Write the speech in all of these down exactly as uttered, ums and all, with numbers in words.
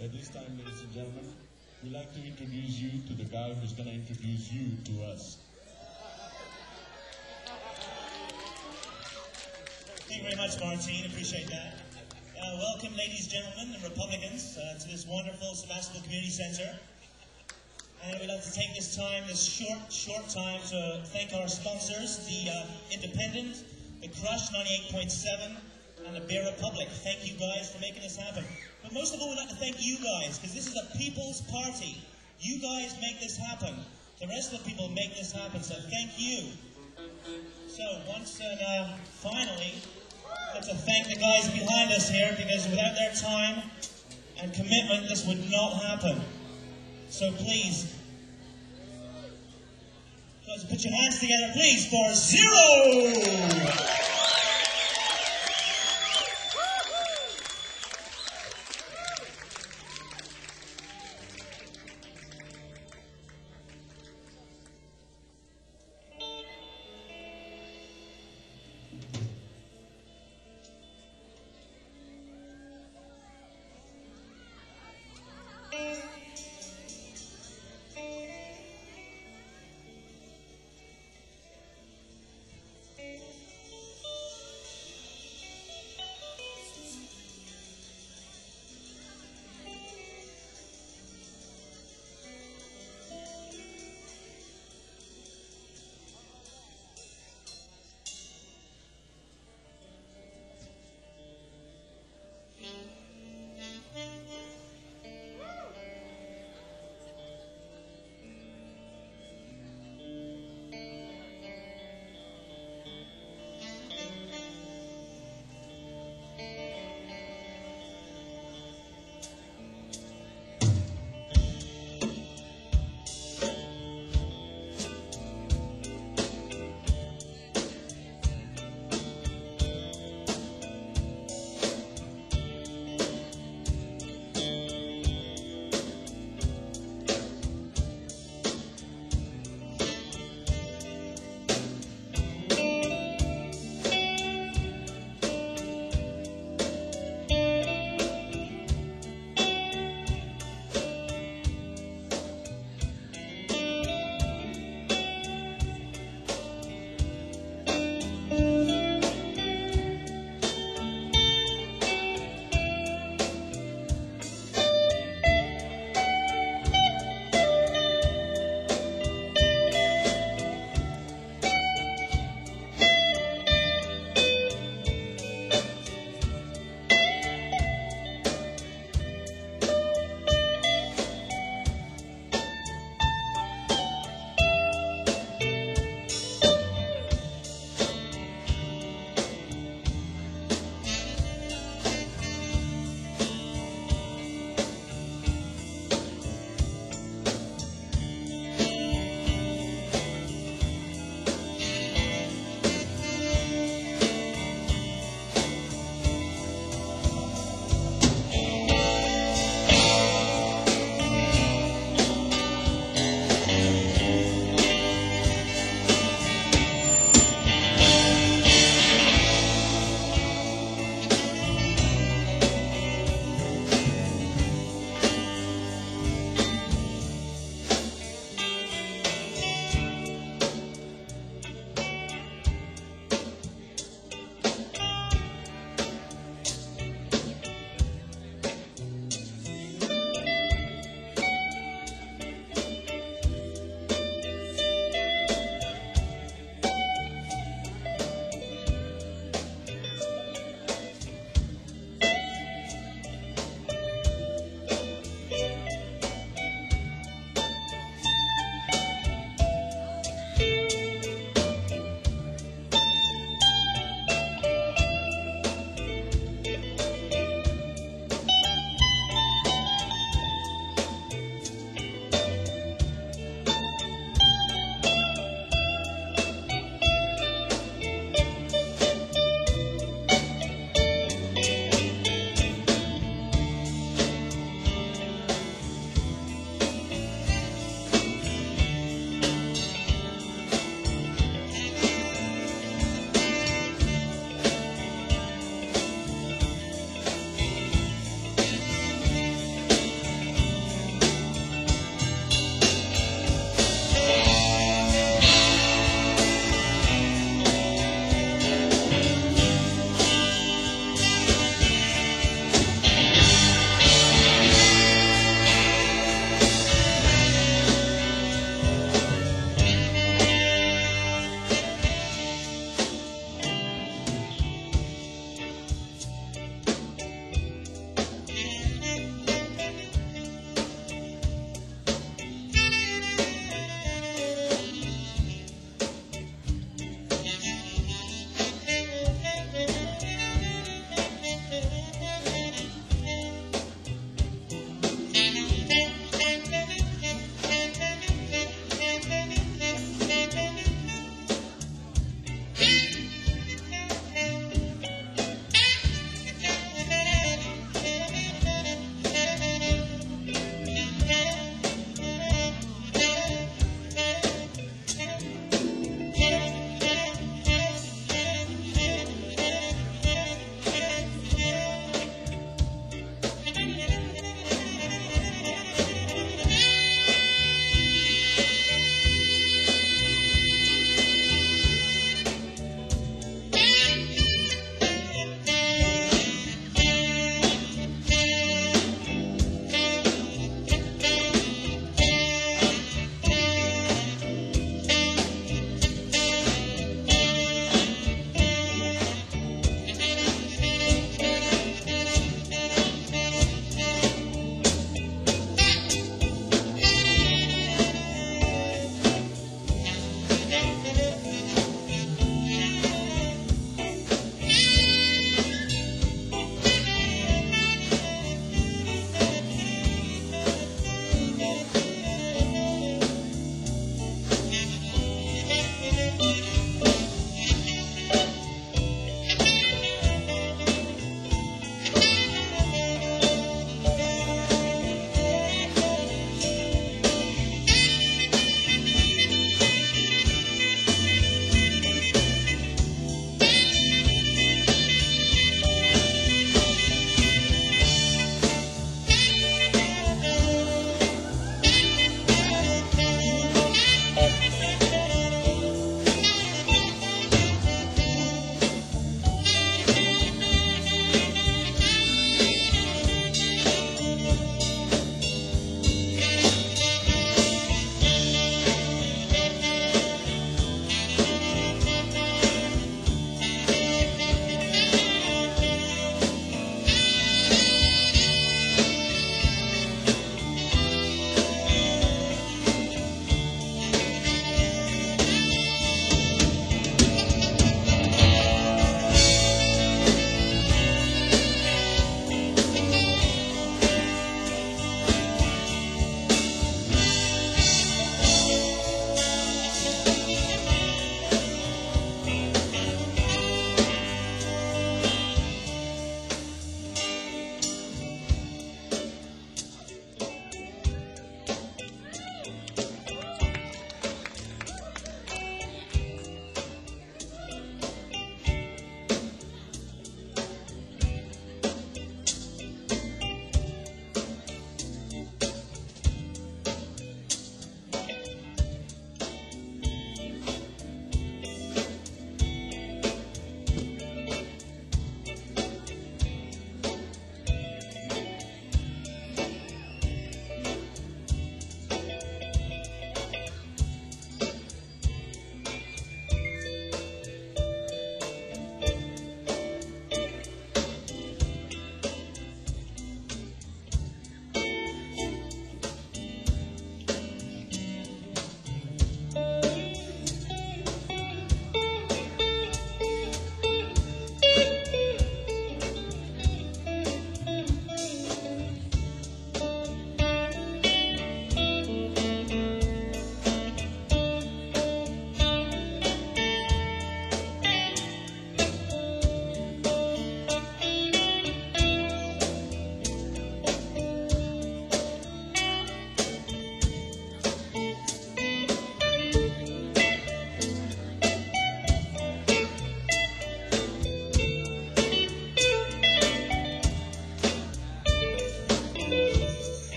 At this time, ladies and gentlemen, we'd like to introduce you to the guy who's going to introduce you to us. Thank you very much, Martine. Appreciate that. Uh, welcome, ladies and gentlemen, and Republicans, uh, to this wonderful Sebastopol Community Centre. And we'd like to take this time, this short, short time, to thank our sponsors, the uh, Independent, the Crush ninety-eight point seven, and the Bear Republic. Thank you guys for making this happen. But most of all, we'd like to thank you guys, because this is a people's party. You guys make this happen. The rest of the people make this happen, so thank you. So, once and uh, finally, I'd like to thank the guys behind us here, because without their time and commitment, this would not happen. So please, guys, put your hands together, please, for Zero!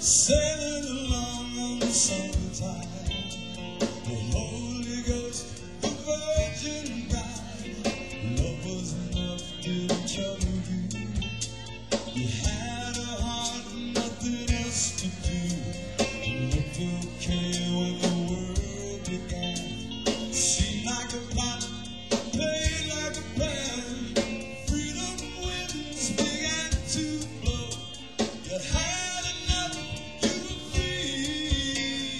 Sailing along on the summertime, the Holy Ghost, the Virgin bride, love was enough to trouble you. You had a heart, nothing else to do. It looked okay when the world began. Seemed like a plot, played like a plan. Freedom winds began to blow. You had enough, you were free.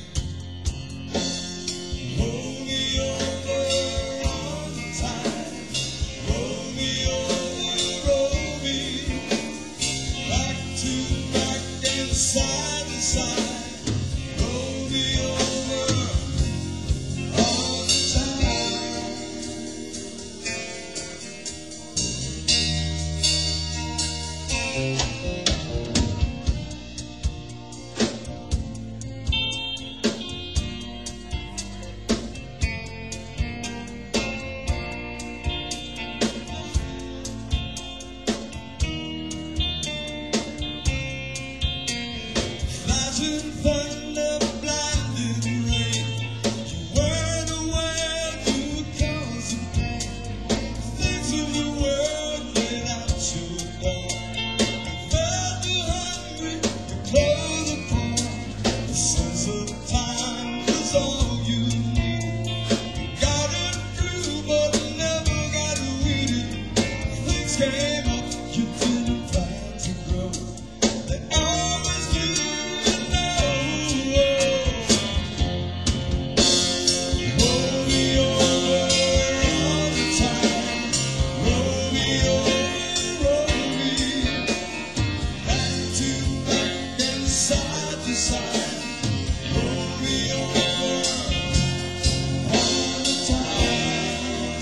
Roll me over all the time. Roll me over, roll me back to back and side to side. Roll me over all the time. Flashing thunder, blinding rain. You weren't aware you were causing pain. Things of the world laid out your door. You felt you hungry, your clothes were torn. The sense of time was all you needed. You got it through, but never got weeded. Things came up, you didn't plan to grow. They always do, you know. Roll me over all the time. Roll me over, roll me back to back and side to side. Roll me over all the time.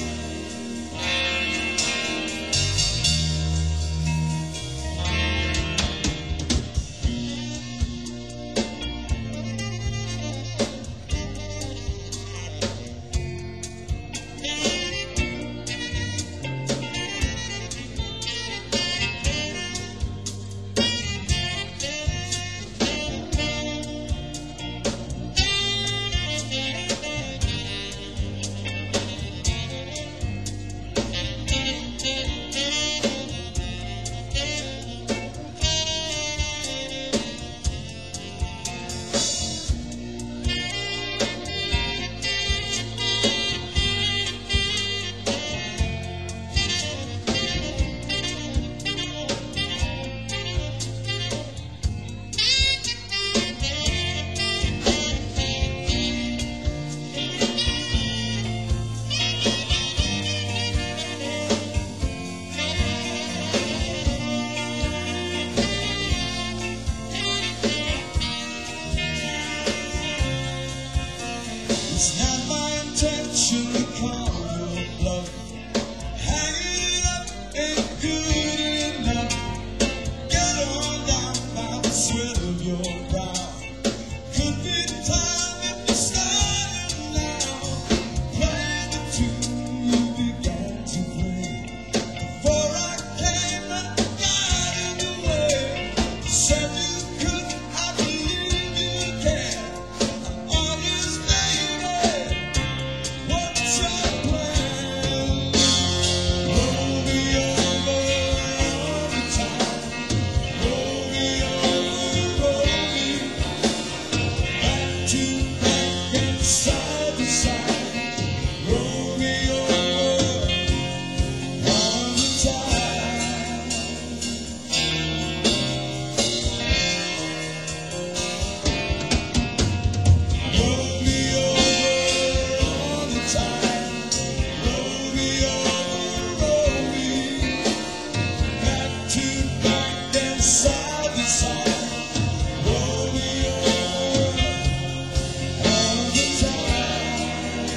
It's not my intention to call your bluff. Hanging it up ain't good enough. Get on down by the sweat of your brow. Could be time if you started now. Play the tune you began to play. Before I came and got in the way. Said you could, I believe you can. I'm honest, baby. What's your plan? Roll me over all the time. Roll me over, roll me back to back and side to side. Roll me over all the time. Roll me over all the time. Roll me over, roll me back to back and side to side. Roll me over all the time.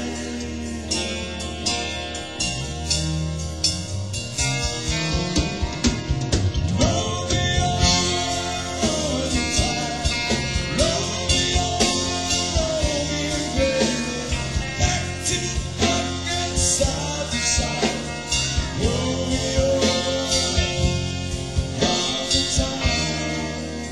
Roll me over all the time. Roll me over, roll me, baby. Back to back and side to side. Roll me over all the time.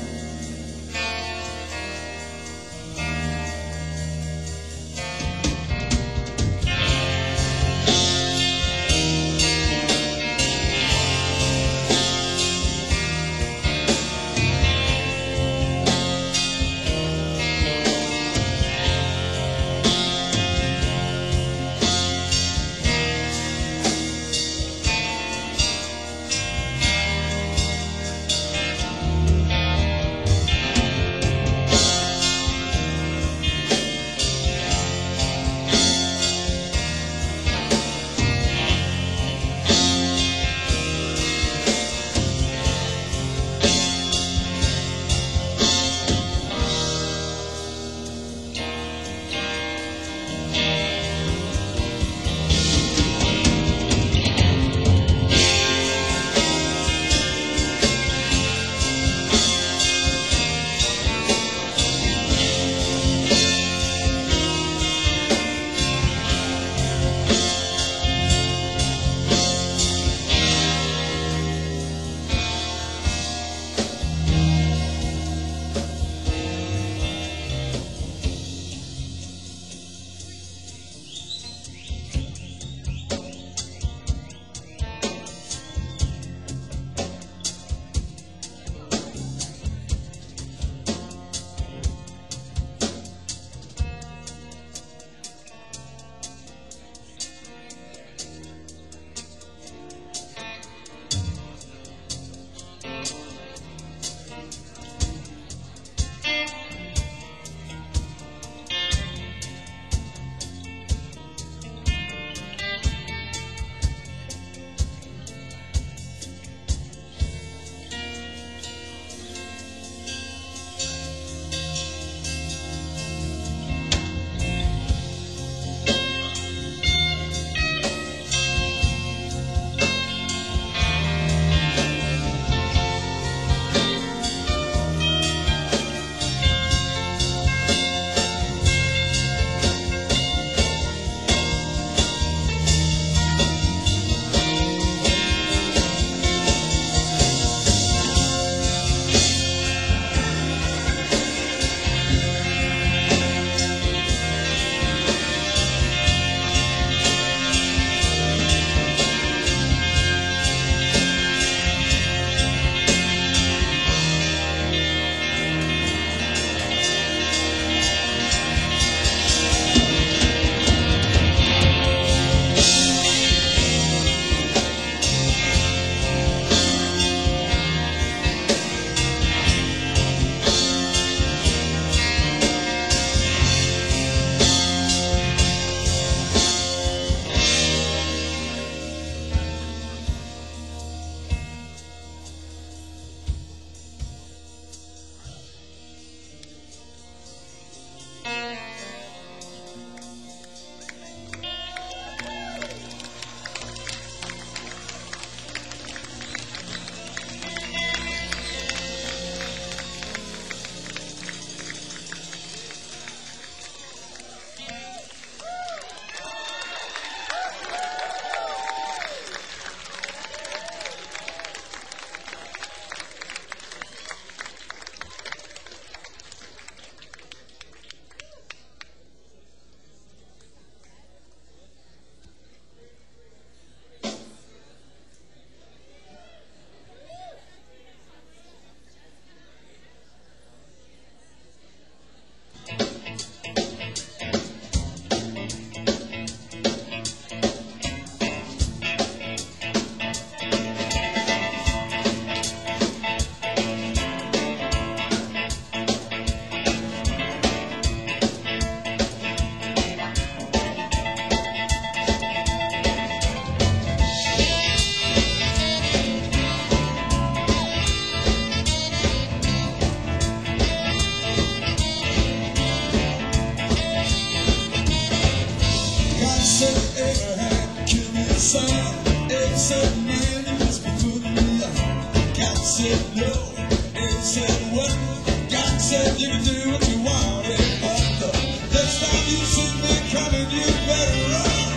you can do what you want, eh, but the next time you see me coming, you better run.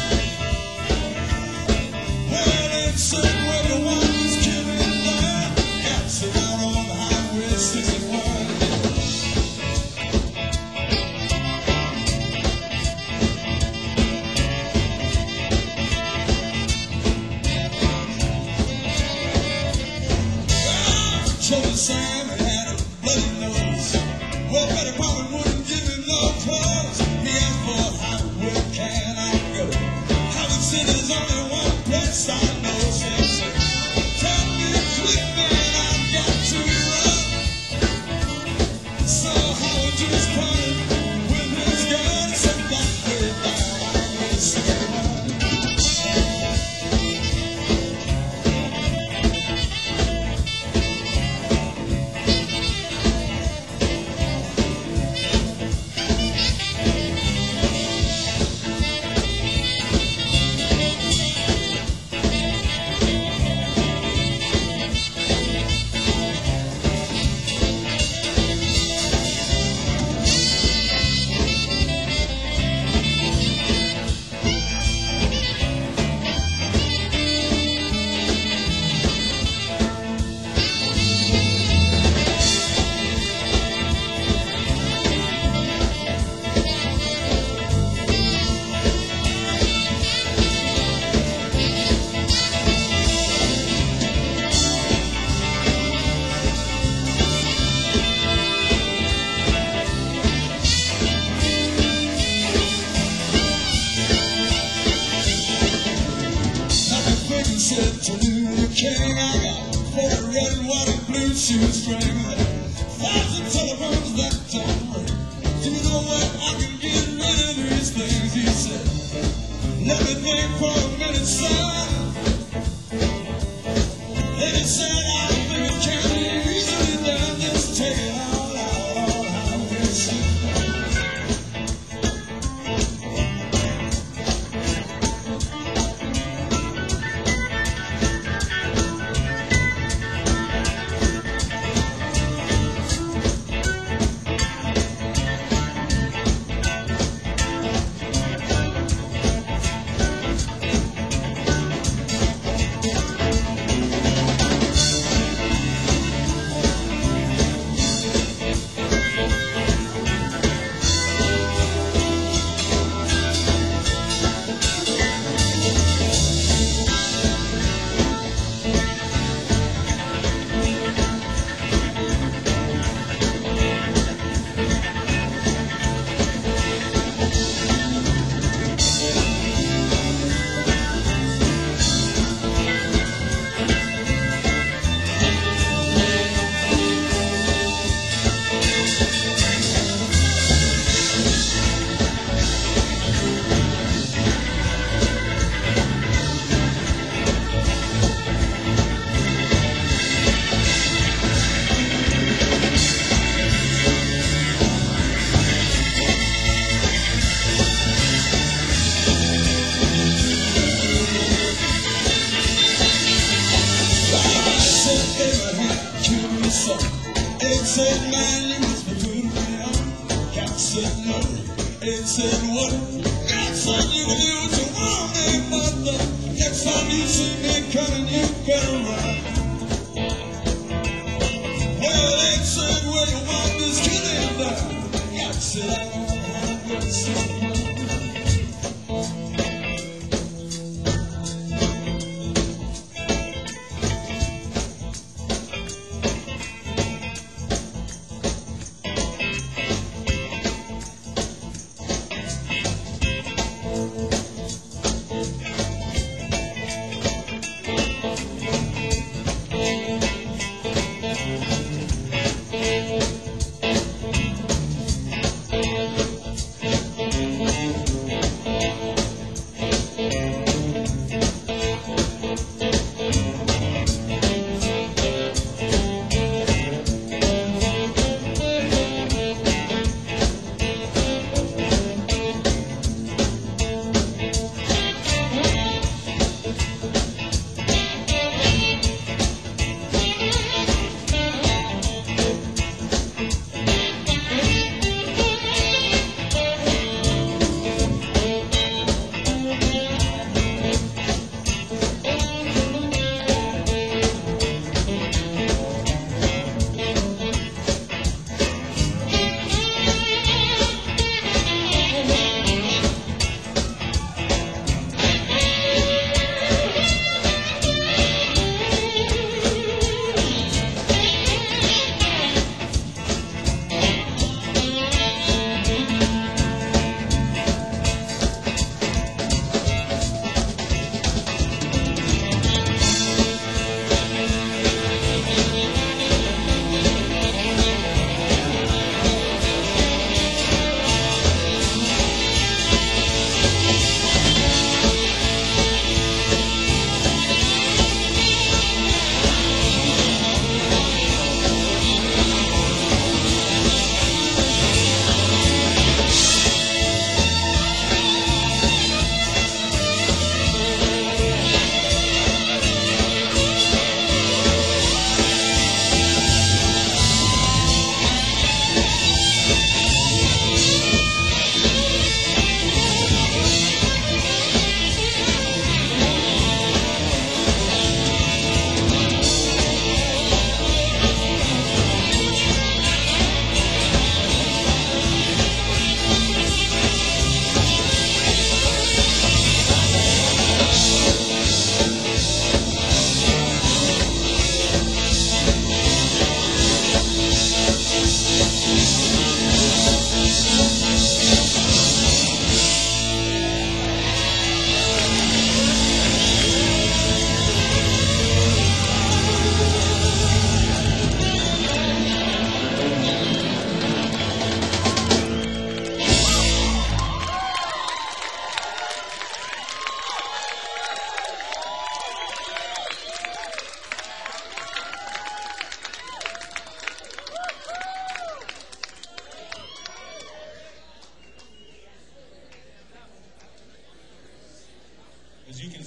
Well, it's certain where you want this killing done. Got sit out on the highway sixty-one. Trouble Sam had a bloody nose. Well, Betty Palmer wouldn't give him no clothes. He asked for how, where can I go? Hollywood City's only one place I know. So he said, tell me quick, man, I've got to run. So Howard was coming with his gun. Said that way down, I will say one. Said to Luther King, I got four red, white, and blue shoestrings, thousand telephones that don't ring. Do you know what? I can get rid of these things. He said, let me think for a minute, son. Then he said, I think it can be easily done. Just take it all out on Highway sixty-one. It said, man, you must be good for me. God said, no. It said, what? God said, you can do what you want, man, but the next time you see me coming, you better run. Well, it said, where you want this killing done? God said, I don't know how to say it. Thank you.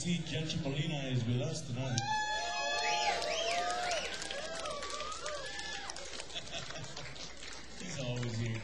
see Jen Cipollina is with us tonight. He's always here.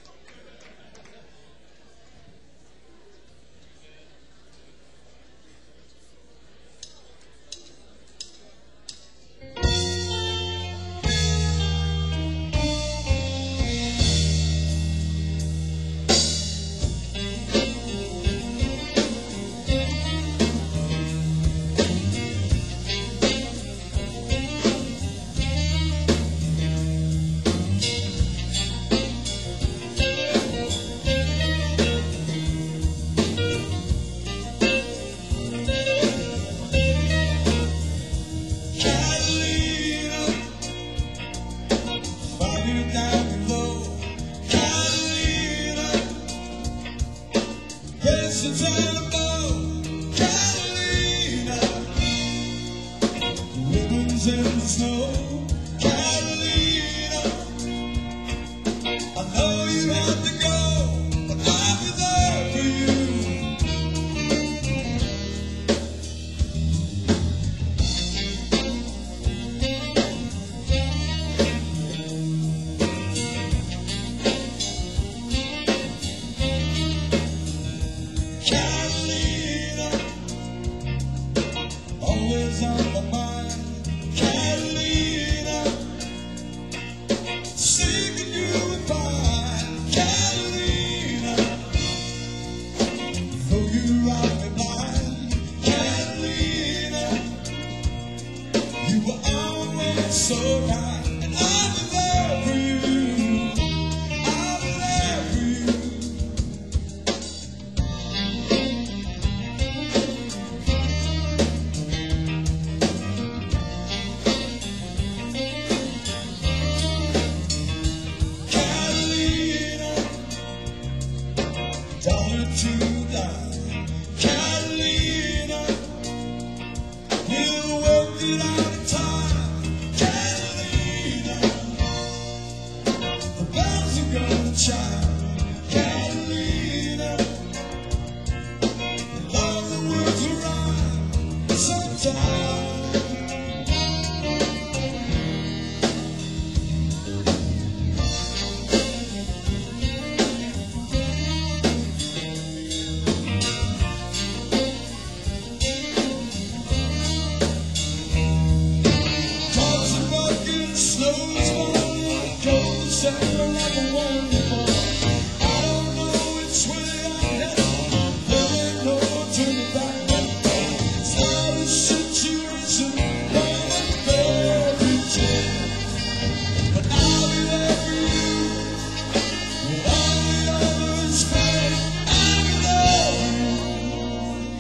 In the snow, Catalina, I know you have to go, but I'll be there for you. Catalina, always on my mind. Catalina, seeking you and find. Catalina, though you rock me blind. Catalina, you were always so kind, and I'll be there for you. I'll be there for you. Dollar to die, Catalina, we'll work it out in time. Catalina, the bells are gonna chime. Catalina, love the words will rhyme sometime. Snow's falling, cold December like a wonderful. I don't know which way I'm headed, there ain't no turning back. It's not a situation where I'm very chill, but I'll be there for you. With all the others fail, I'll be there for you.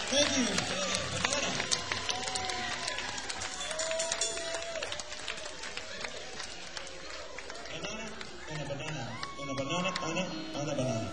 Thank you. Banana, and a banana, and a banana, and a, and a banana.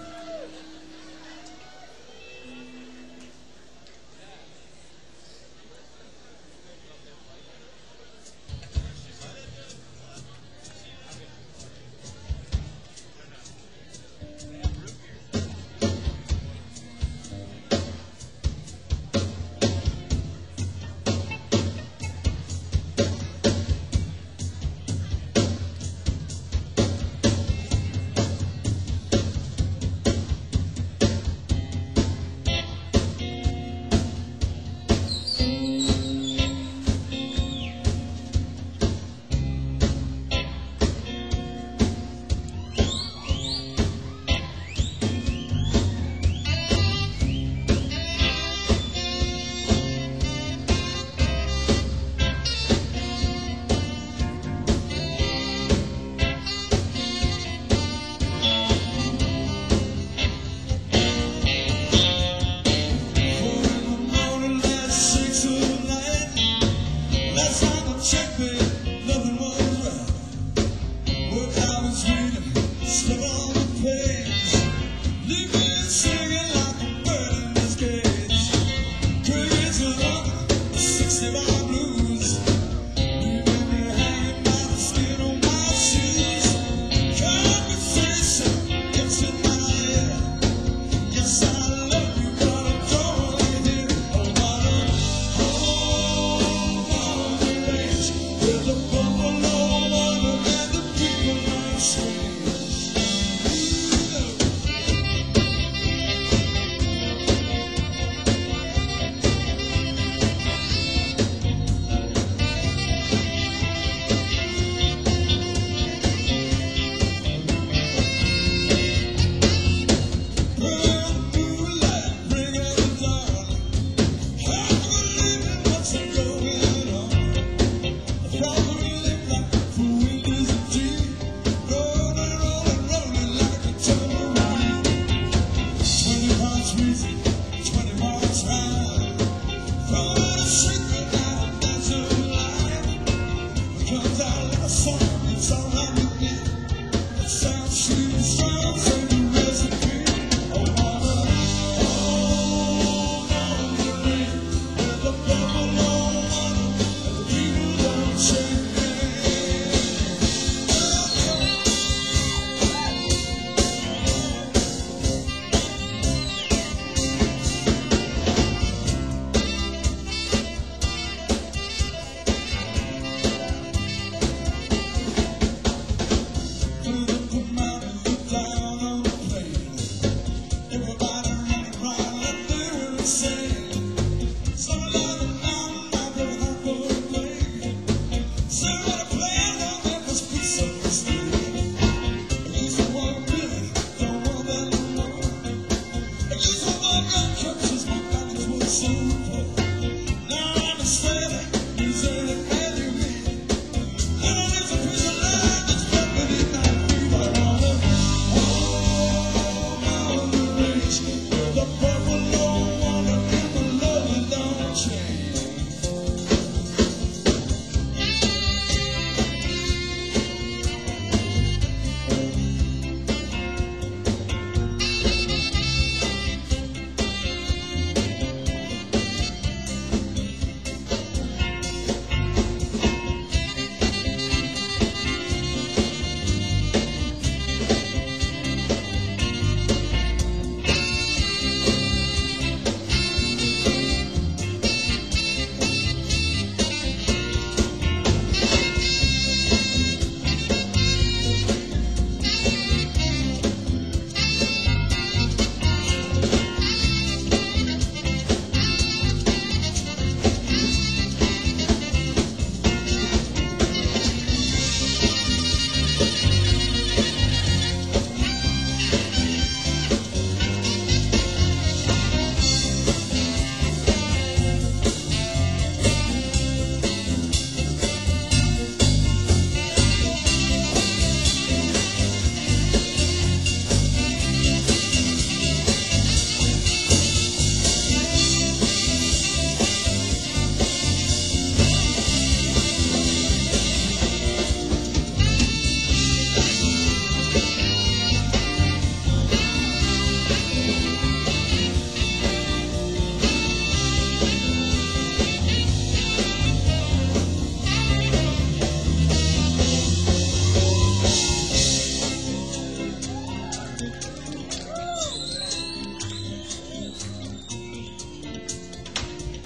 The buffalo wanna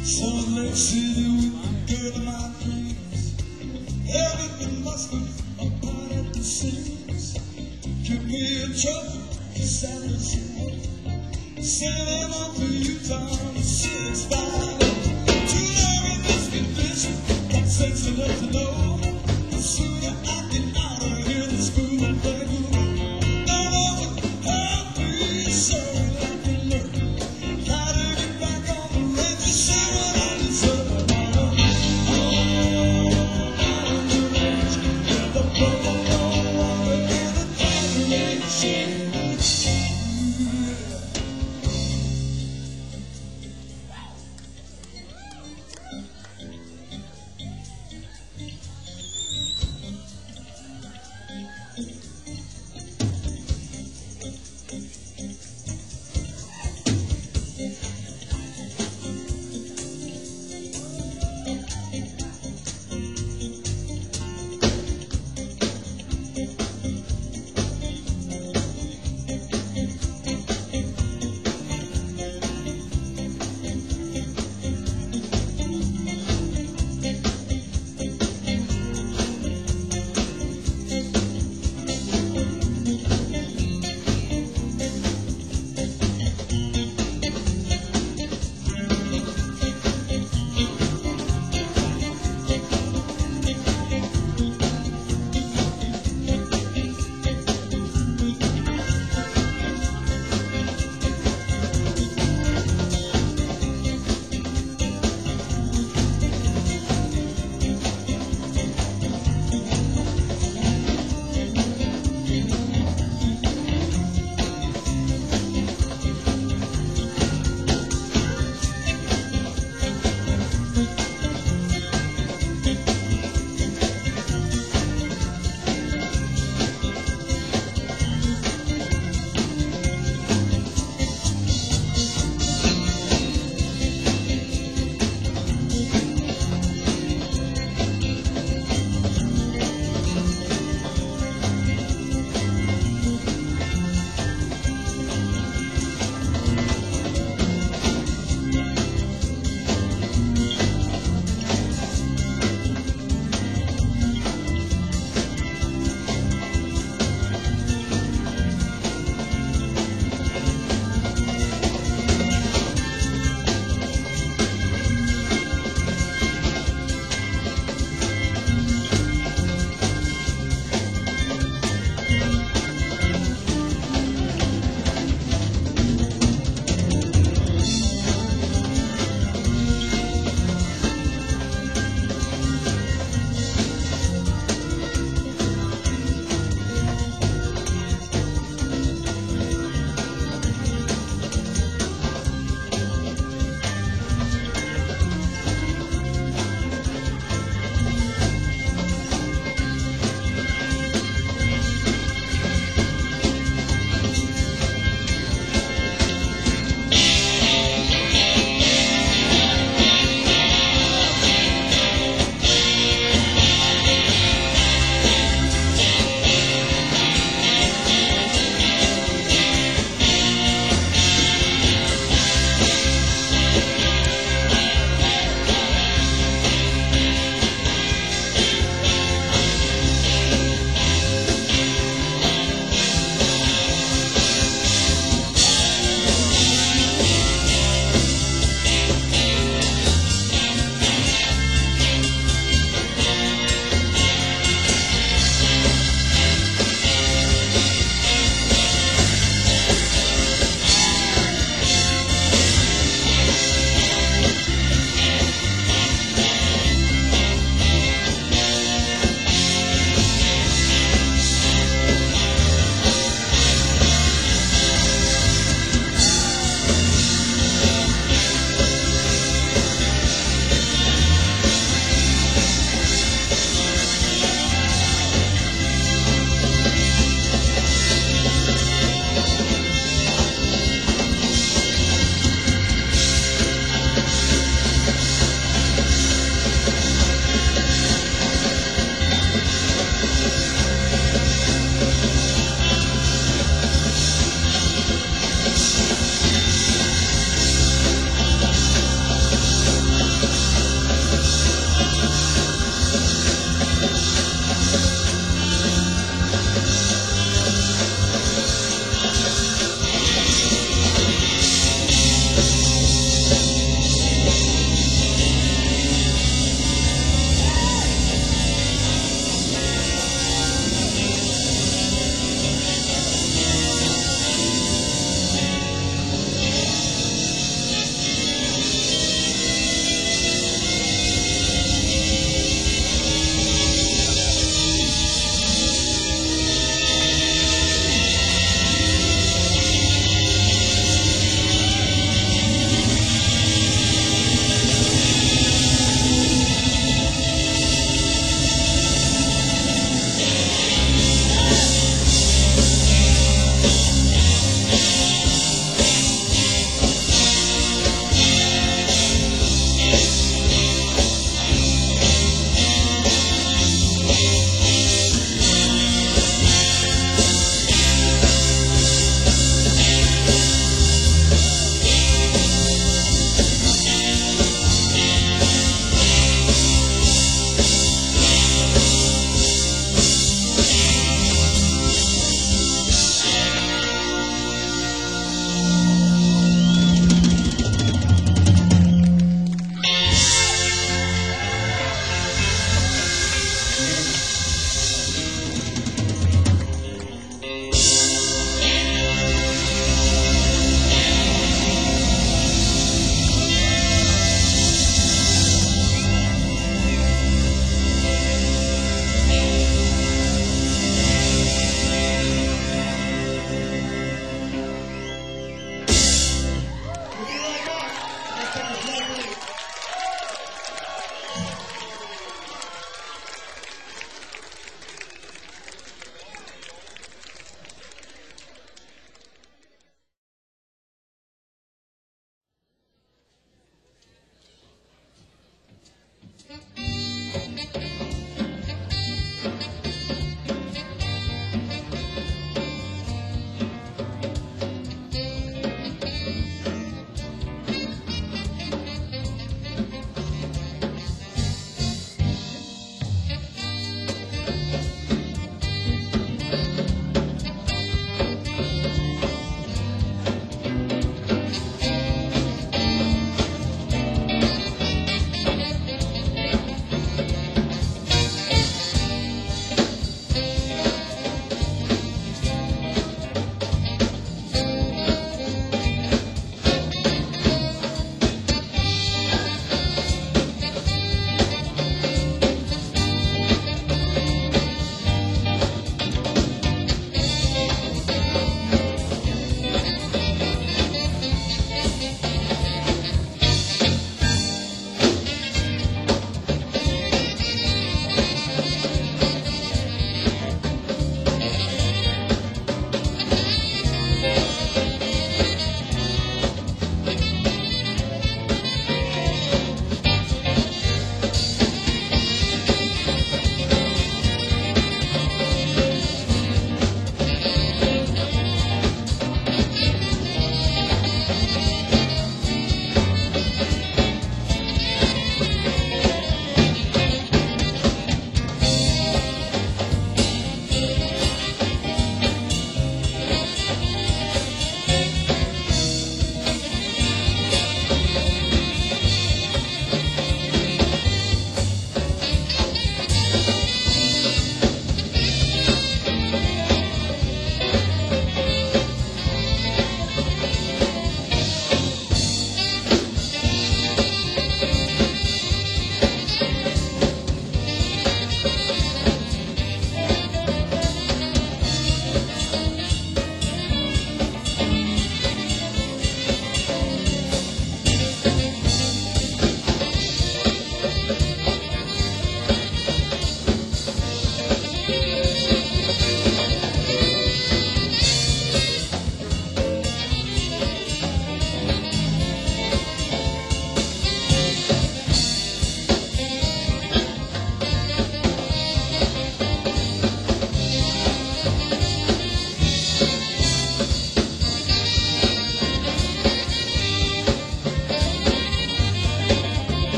Salt Lake City with the girl of my dreams. Everything must be a part at the seams. Give me a truck to satisfy. Send them on to Utah to six five. Too long in this condition, got sense enough to know. The sooner I get out of here, the smoother they go. Don't know how to so I can learn. How to get back on the range to see what I deserve. Oh, on the range, with the boat on water in the dark range.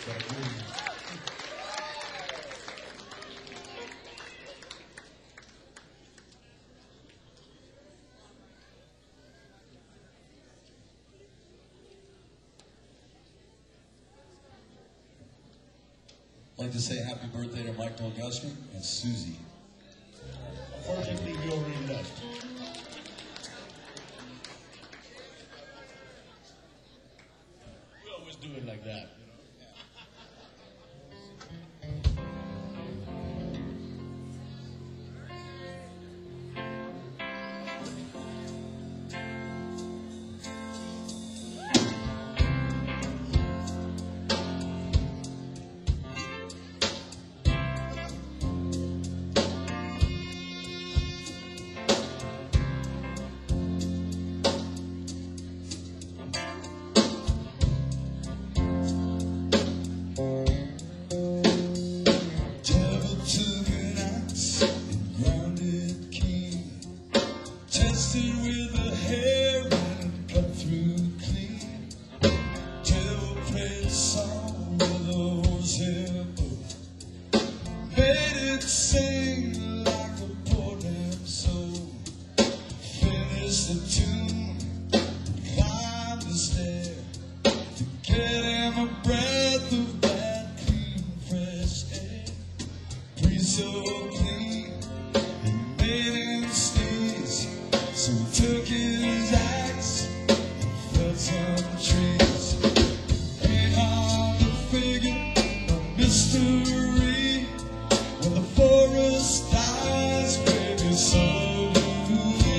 Got a groove. I'd like to say happy birthday to Michael Gusman and Susie. Unfortunately, we already left. We always do it like that, you know. Devil took an axe and ground it keen, tested with a hair and cut through clean. Devil played a song with a horsehair bow, made it sing like a poor damn soul. Finished the tune, climbed the stair to get him a breath of that clean, fresh air. Breathe so clean, it made him sneeze. So he took his axe and felled some trees. Ain't hard to figure, no mystery. When the forest dies, baby, so do we.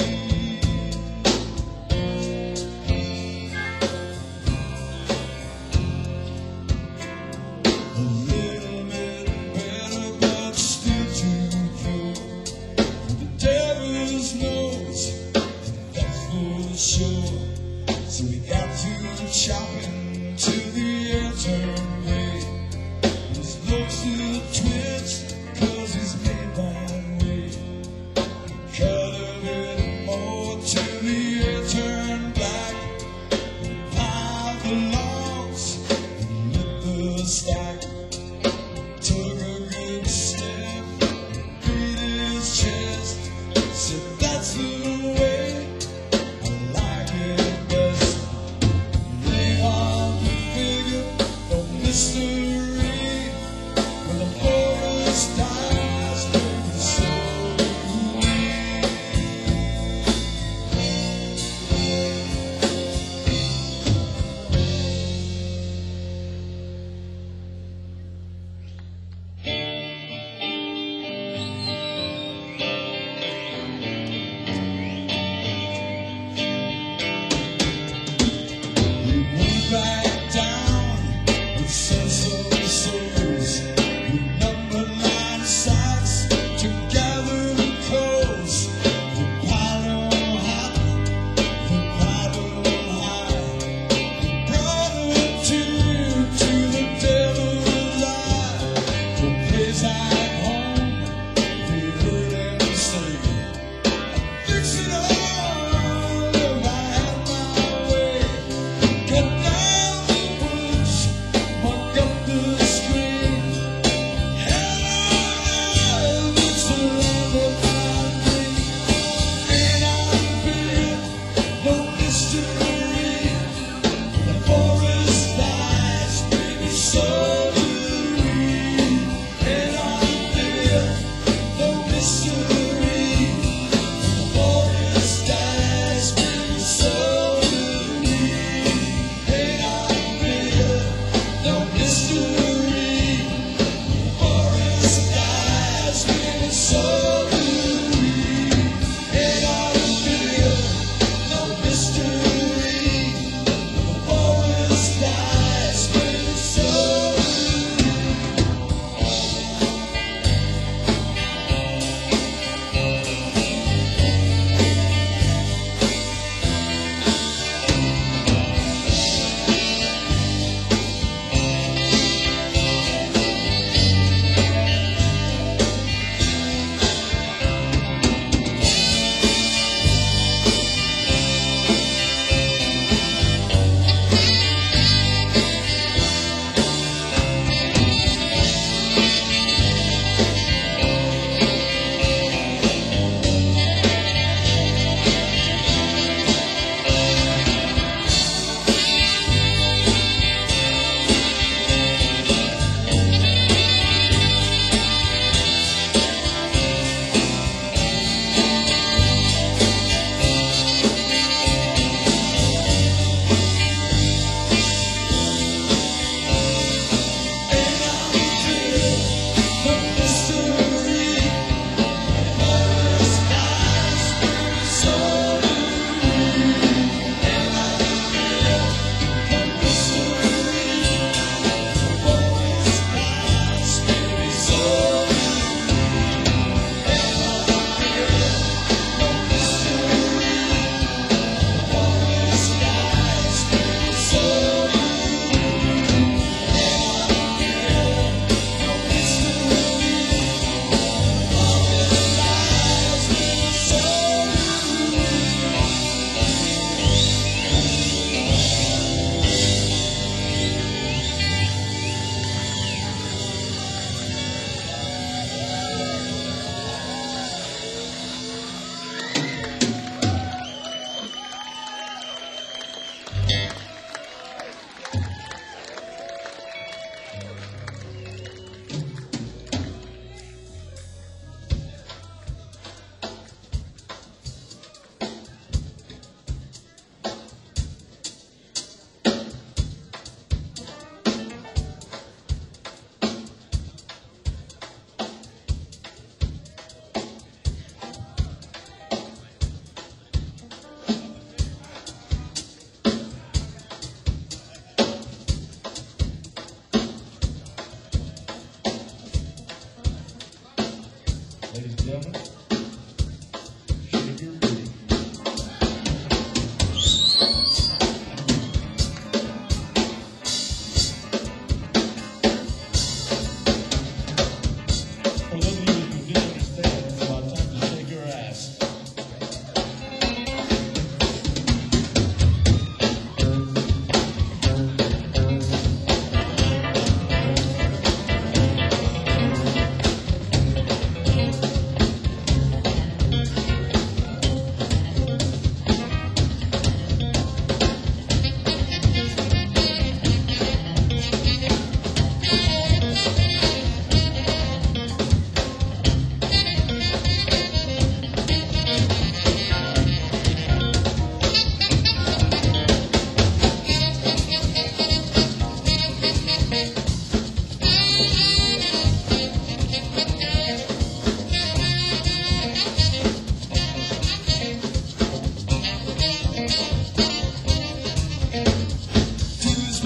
A little bit better, but still too poor. The devil's knows, that's for sure. So we got to chopping till the air turned gray. His looks still twitch, cause he's made that way. Cut a bit more till the air turned black. Piled the logs and lit the stack. Took a good step, beat his chest. Said that's the way I like it best. Lay on the figure, don't miss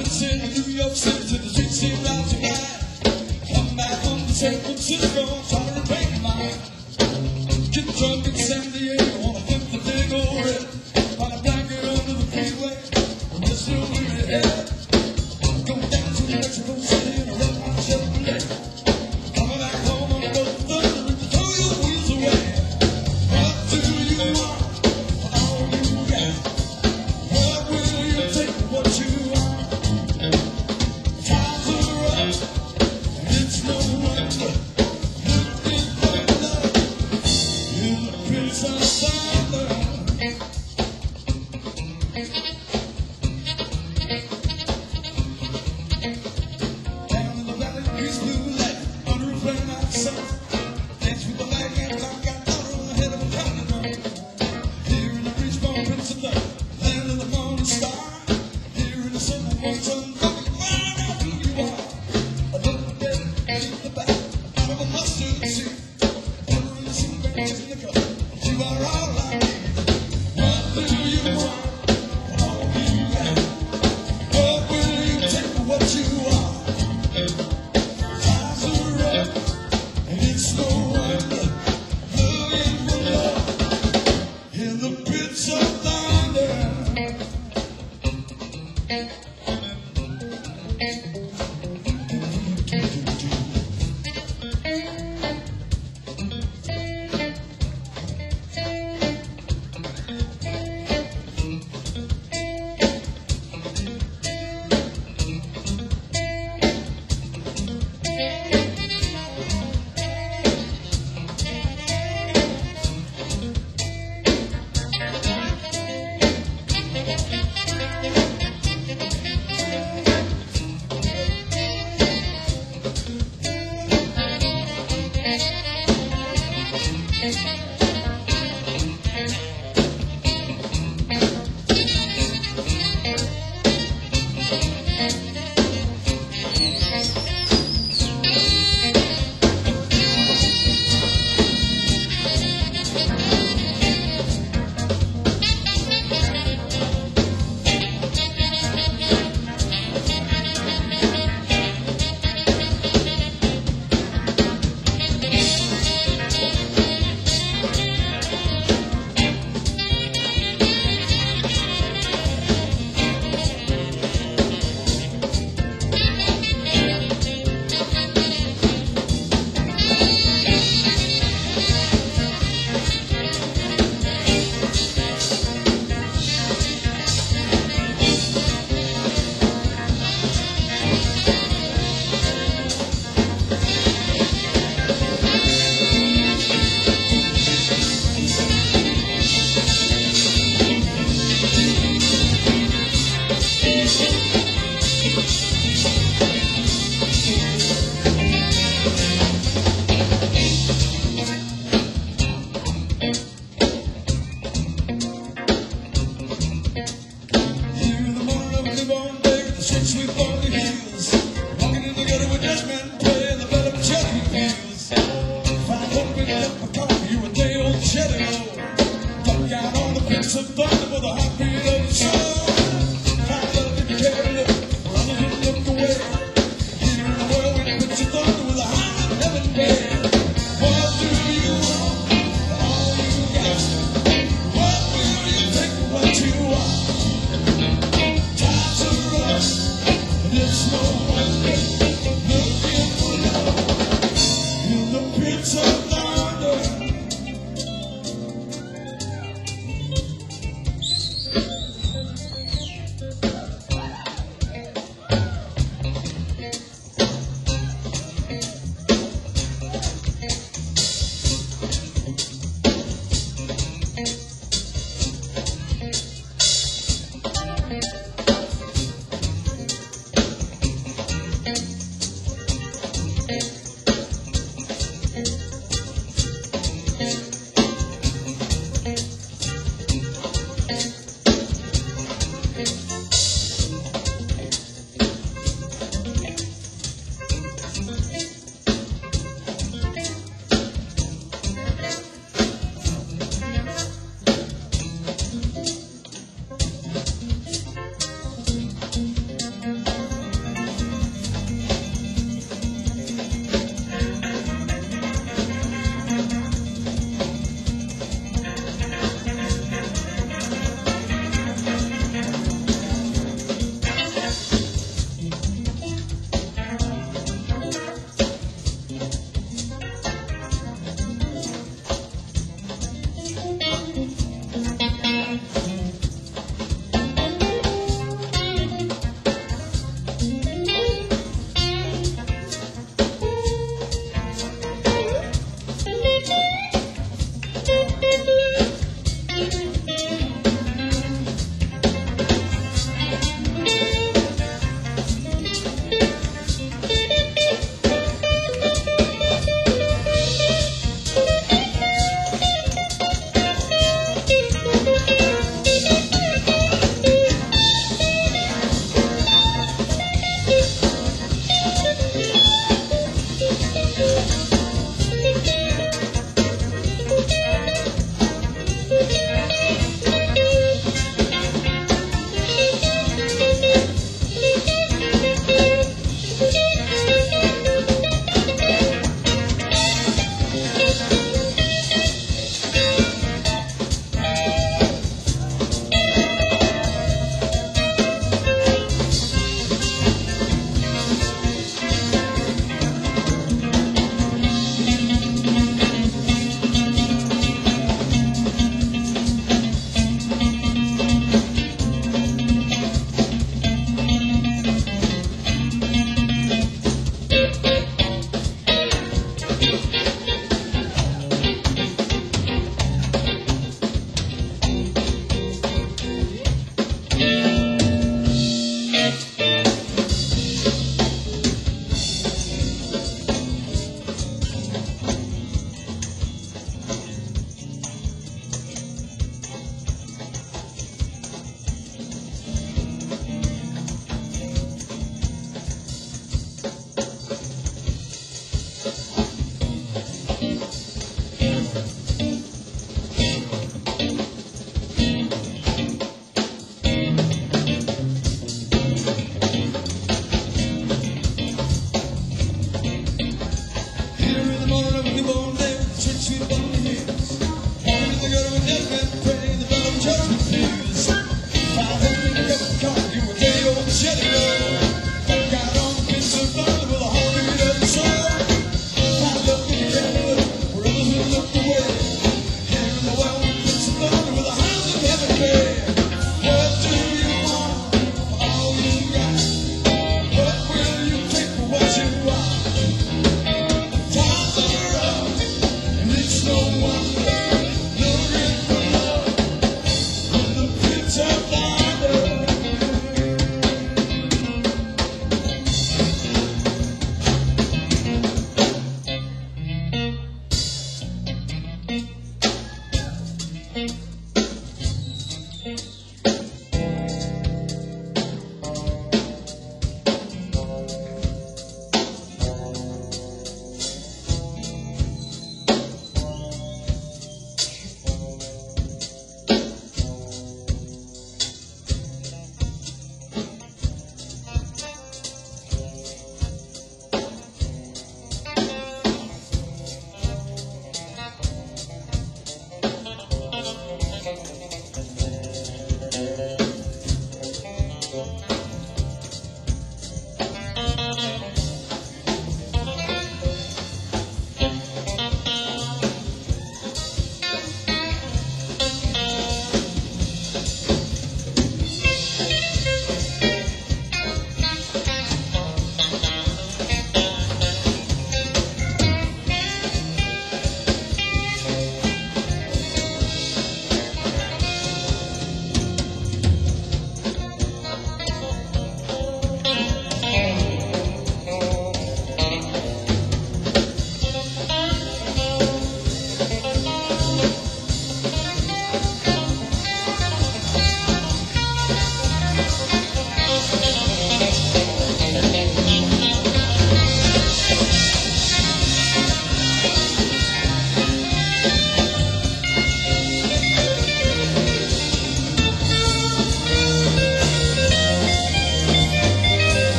Memphis in New York City, the streets seem right to ride. Come back home to San Francisco, try to repay mine. Get drunk in San Diego on a fifth of big old red. Find a blanket under the freeway, and we're still moving ahead. Go down to Mexico City and run my Chevrolet. Coming back home on a boat thunder and throw your wheels away. What do you want for all you got? What will you take for what you want? Times are rough, and it's no wonder. Looking for love, you're the prince of thunder. Down in the valley, breeze blue light, under a flame out sun. Dance with the light and I got water on the head of a pounding drum. Here in the breeze born prince of thunder, land of the morning star. Here in the sun that won't sun, looking to find out who you are. A little bit, keep the back, out of a mustard seed. Pepper in the sea, berries in the cup, but you are all I need. What do you want for all you got? What will you take for what you are? Times are rough, and it's no wonder. Looking for love in the pits of thunder. Here in the morning of a newborn day, the streets sweep on the hills. Walking in together with judgment, playing the blood of cherry fields. Find hope in the coffee, you a day old Chevy road. Duck out on the pits of thunder with a heartbeat of the soul. Find love in the carry, run and look away. Here in the world with pits of thunder with a high heaven bed. What do you want for all you got? What will you take for what you want? Times are rough, and it's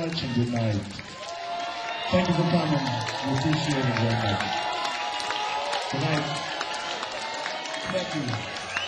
much and good night. Thank you for coming. I appreciate it very much. Good night. Thank you.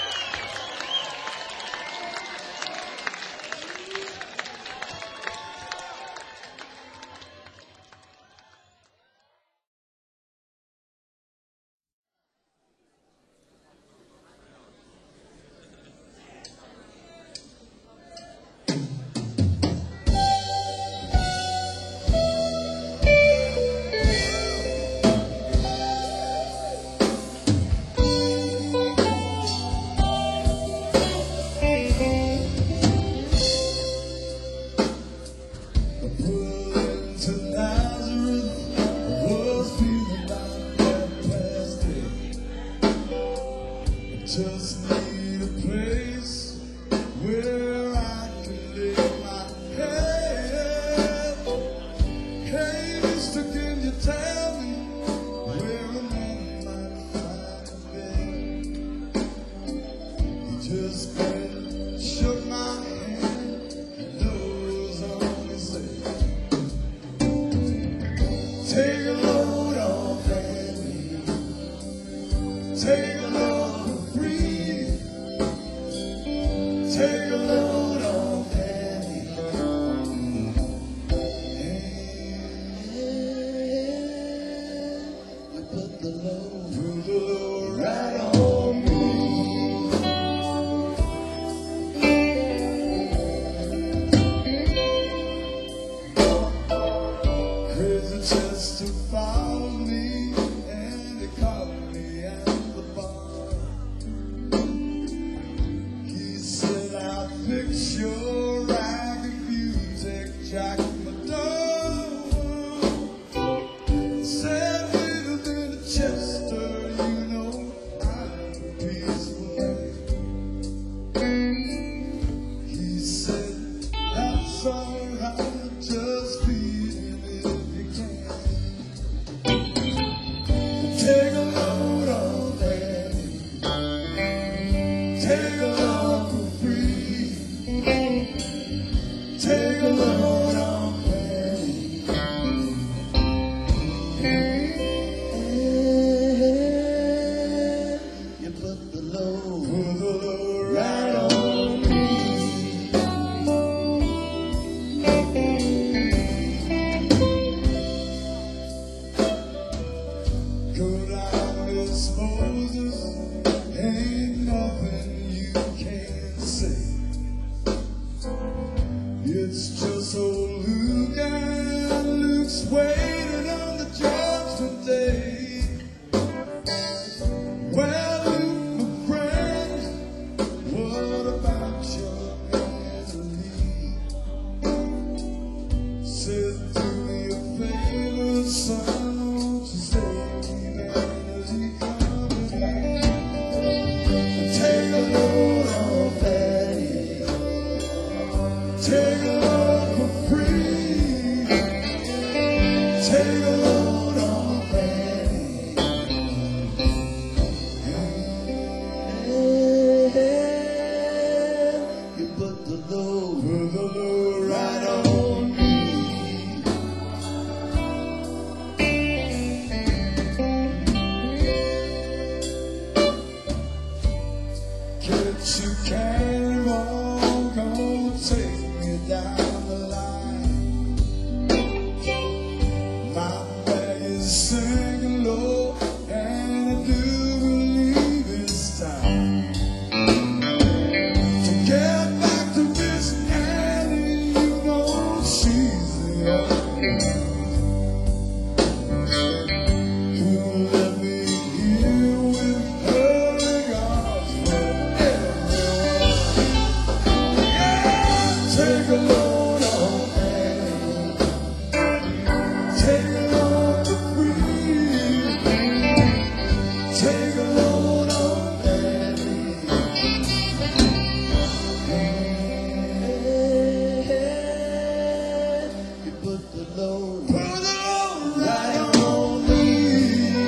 Just need a place where I can lay my head. Hey, mister, can you tell me where a man might find a bed? He just went, shook my hand, and knows all he said. Take a load off Annie. Take a load. Take a load off Annie. You put the load, put the load right on me. Crazy Chester found me and he caught me at the bar. Fix your ragged music, Jack Madonna. Said little bit of Chester, you know I'm peaceful. He said, that's alright, just feed him if you can. Take a load off Annie. Take a load for free. Take a load off Annie. You put the load, put the load right on me. Go down, Miss Moses, ain't nothing you can't say. It's just old Luke and Luke's waiting on the judgment day. Well, Luke, my friend, what about your misery? Said, do me a favor, son, won't you save me vanity company? Take a load off Annie. Take a load for free. Take a load off Annie. You put the load, put the load right on me. Can't you carry on, gonna take me down the line. My bag is sinking low, and I do believe it's time to get back to Miss Annie. You know she's the only one who let me here with her regards for everyone. Take a load off Annie. Take a load for free. Take a load off Annie. You put the load, put the load right on me.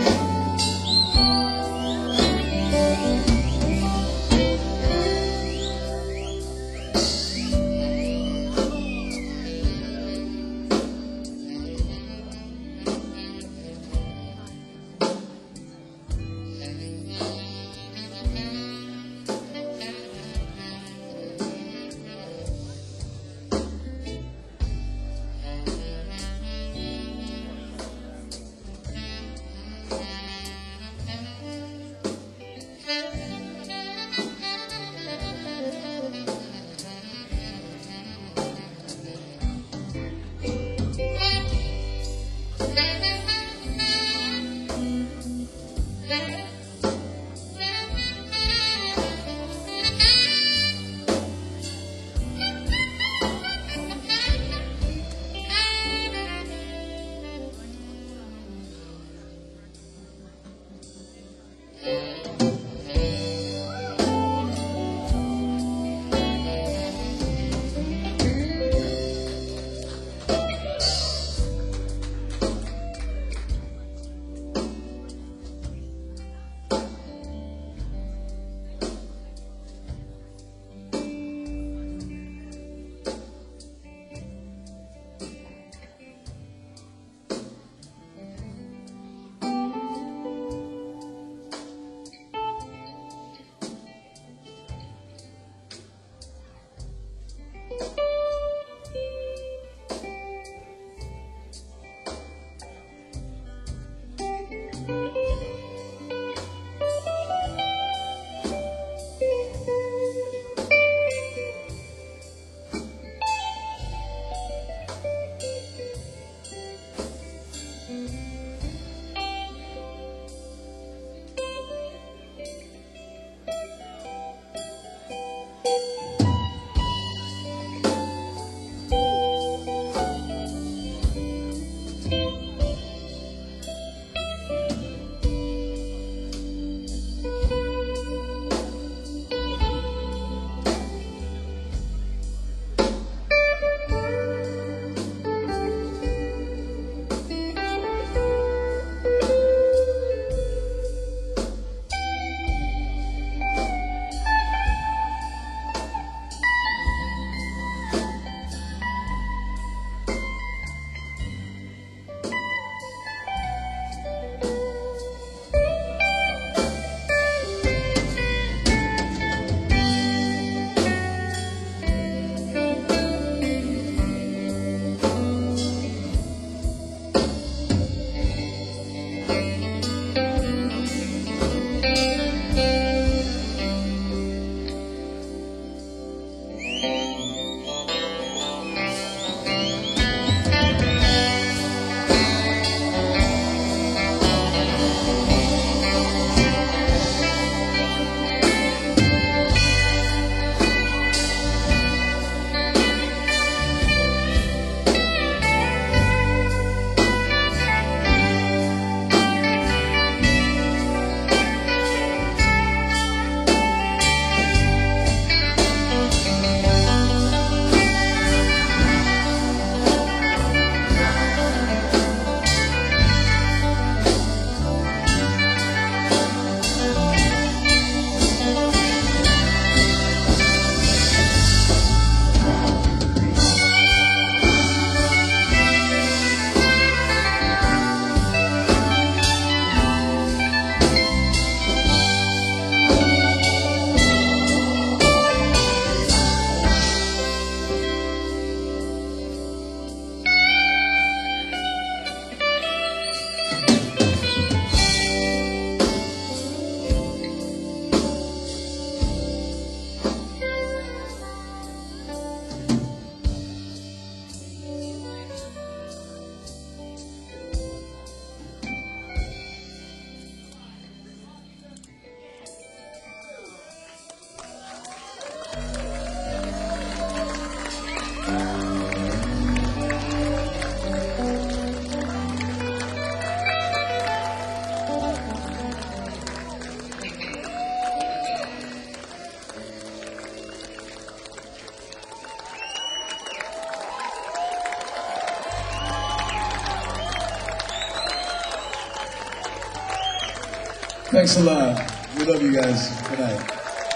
Thanks a lot. We love you guys. Good night.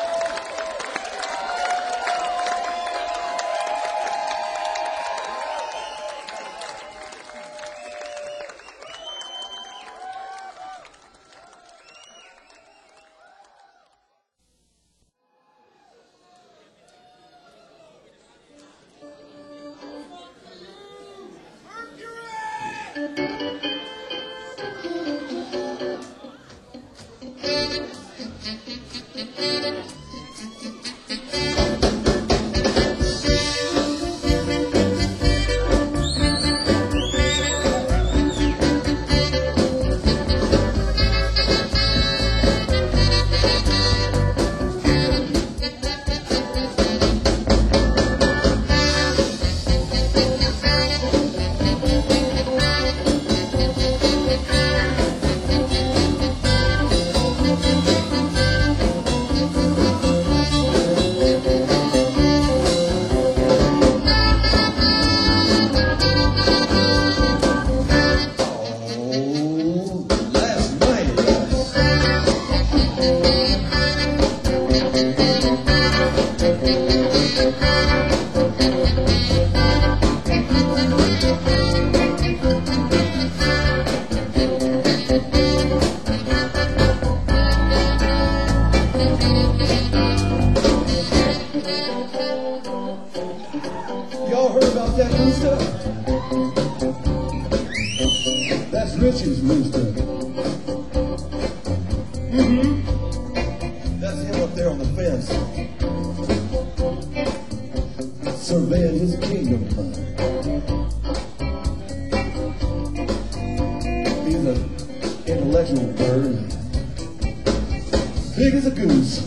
Y'all heard about that rooster? That's Richie's rooster. Mm-hmm. That's him up there on the fence, surveying his kingdom. He's an intellectual bird, big as a goose.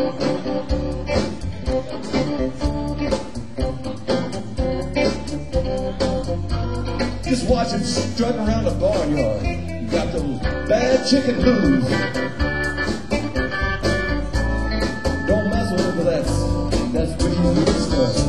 Just watch him strutting around the barnyard. Got those bad chicken blues. Don't mess with him, but that's, that's pretty good stuff.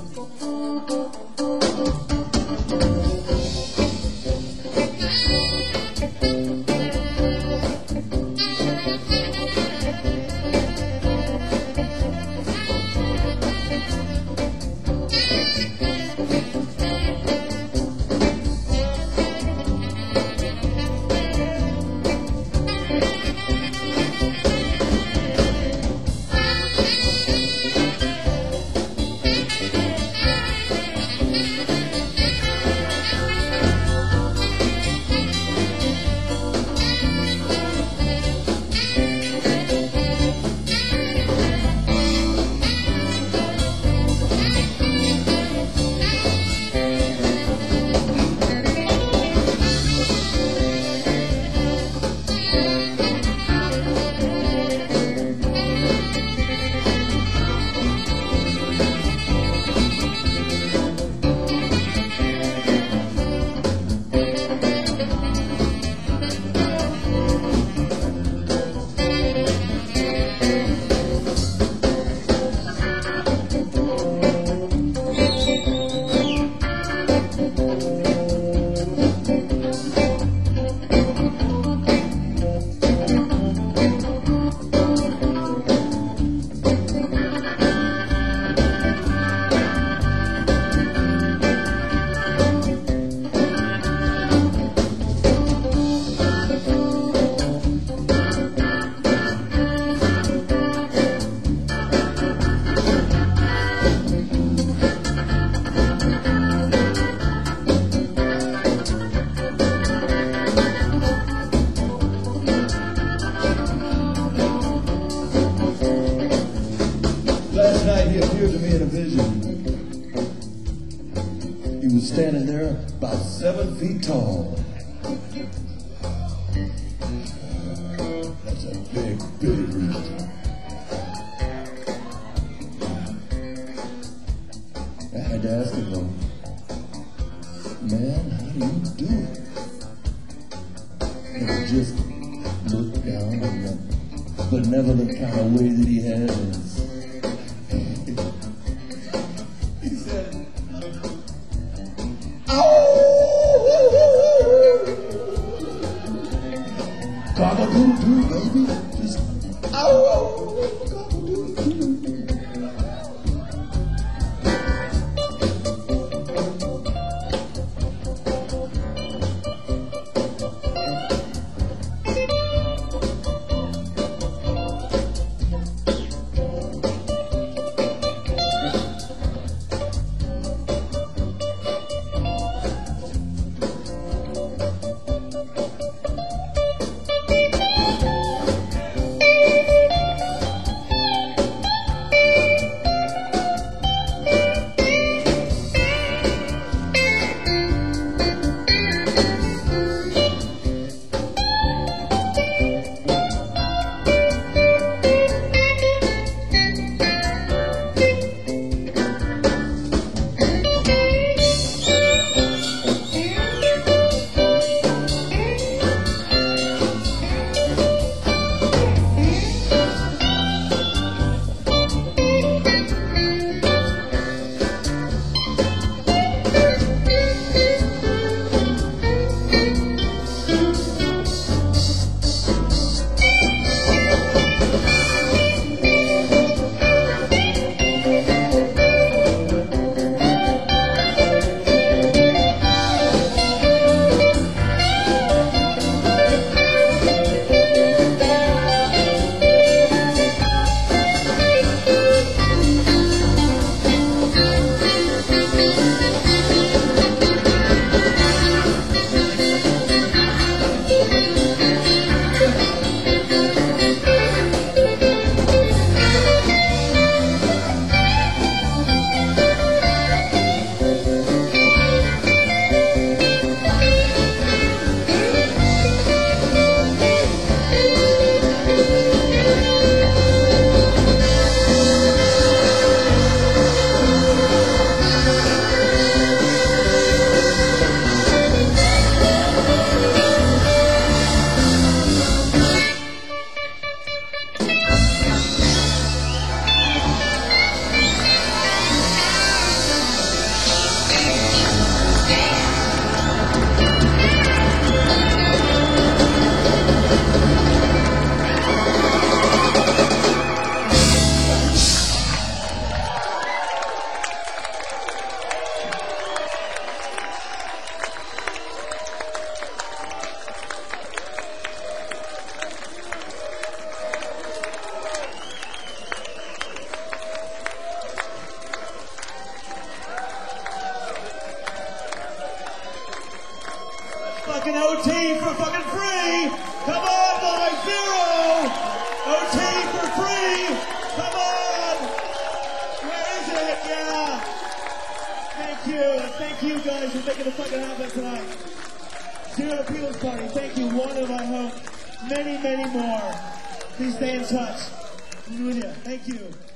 Last night he appeared to me in a vision. He was standing there about seven feet tall. That's a big, big rooster. I had to ask him, though, man, how do you do it? And he just looked down in the benevolent kind of way that he has. He said, oh, gobble, do do, baby. Just ow, ow, do do. Fucking O T for fucking free! Come on, boys! Zero! O T for free! Come on! Where is it? Yeah! Thank you. Thank you guys for making it fucking happen tonight. Zero People's Party. Thank you. One of, I hope, many, many more. Please stay in touch. I'm with you. Thank you.